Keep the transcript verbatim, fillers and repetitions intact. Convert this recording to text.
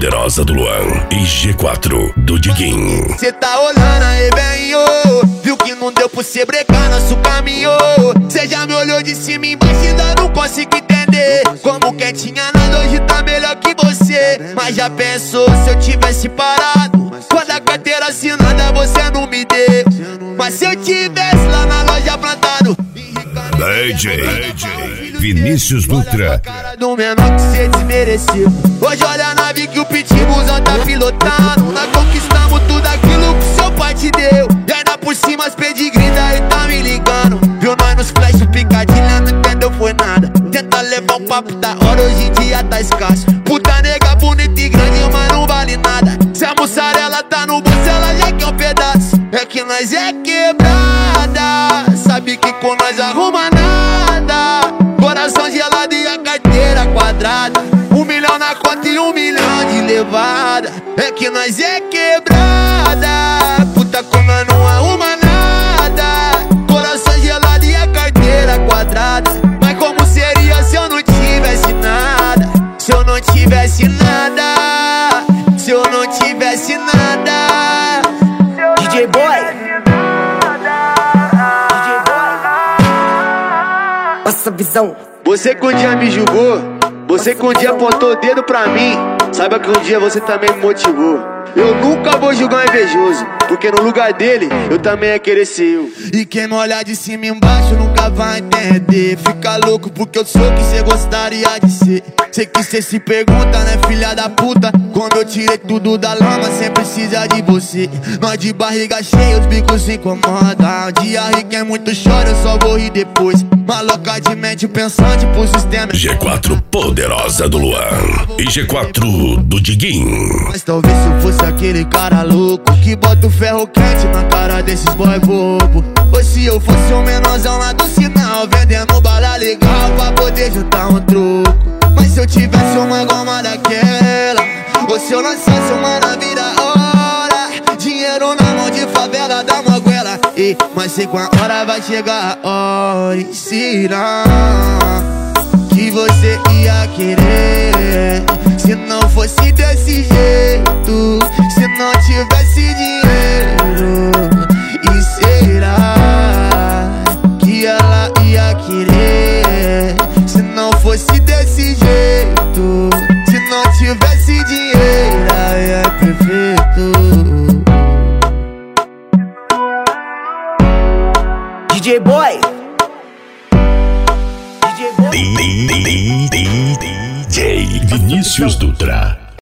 poderosa do Luan e G quatro do Diguinho. Cê tá olhando aí bem, ô, viu que não deu pra cê brecar nosso caminho. Cê já me olhou de cima e embaixo e ainda não consigo entender como quem tinha nada hoje tá melhor que você. Mas já pensou se eu tivesse parado quando a carteira assinada você não me deu? Mas se eu tivesse lá na loja plantado D J Vinícius Dutra, cara do menor que cê desmereceu. Hoje olha a nave que o Pitbullzão tá pilotando. Nós conquistamos tudo aquilo que seu pai te deu. E ainda por cima as pedigree daí tá me ligando. Viu nós nos flash, picadilha, não entendeu foi nada. Tenta levar um papo da hora, hoje em dia tá escasso. Puta nega bonita e grande, mas não vale nada. Se a mussarela tá no bolso, ela já quer um pedaço. É que nós é quebrada, sabe que com nós arruma nada. Coração gelado e a carteira quadrada. Um milhão na conta e um milhão de levada. É que nós é quebrada, puta com nós não arruma nada. Coração gelado e a carteira quadrada. Mas como seria se eu não tivesse nada? Se eu não tivesse nada, se eu não tivesse nada. D J Boy, passa a visão. você que um dia me julgou, você que um dia apontou o dedo pra mim, saiba que um dia você também me motivou. Eu nunca vou julgar um invejoso, porque no lugar dele, eu também ia querer ser eu. E quem me olhar de cima e embaixo nunca vai entender. Fica louco porque eu sou o que cê gostaria de ser. Sei que cê se pergunta, né, filha da puta, como eu tirei tudo da lama sem precisar de você. Nós de barriga cheia, os bicos se incomodam. Um dia ri quem muito chora, eu só vou rir depois. Maloca de mente pensante pro sistema. G quatro poderosa do Luan e G quatro do Diguinho. Mas talvez se eu fosse aquele cara louco que bota o ferro quente na cara desses boy bobo. Ou se eu fosse um menorzão lá do sinal, vendendo bala legal pra poder juntar um troco. Mas se eu tivesse uma goma daquela, ou se eu lançasse uma na vida hora, dinheiro na mão de favela da moguela. E, mas sei com a hora vai chegar a hora e será que você ia querer. Se não fosse desse jeito, se não tivesse dinheiro, e será que ela ia querer? Se não fosse desse jeito, se não tivesse dinheiro, é perfeito. D J Boy, D J Boy, D J Vinícius Dutra.